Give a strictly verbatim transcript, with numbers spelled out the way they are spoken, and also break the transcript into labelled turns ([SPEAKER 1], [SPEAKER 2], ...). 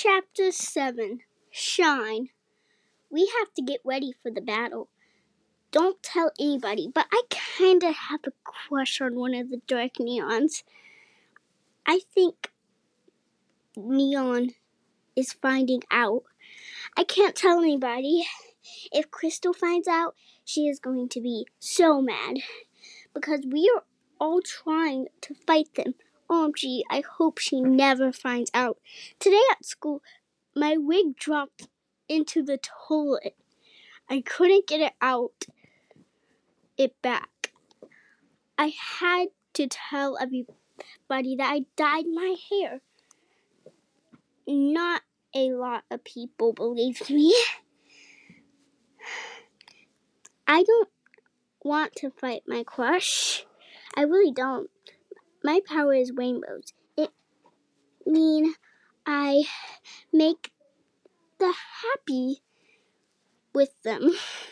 [SPEAKER 1] Chapter seven. Shine. We have to get ready for the battle. Don't tell anybody, but I kinda have a crush on one of the Dark Neons. I think Neon is finding out. I can't tell anybody. If Crystal finds out, she is going to be so mad. Because we are all trying to fight them. O M G, I hope she never finds out. Today at school, my wig dropped into the toilet. I couldn't get it out, it back. I had to tell everybody that I dyed my hair. Not a lot of people believed me. I don't want to fight my crush. I really don't. My power is rainbows. It mean I make the happy with them.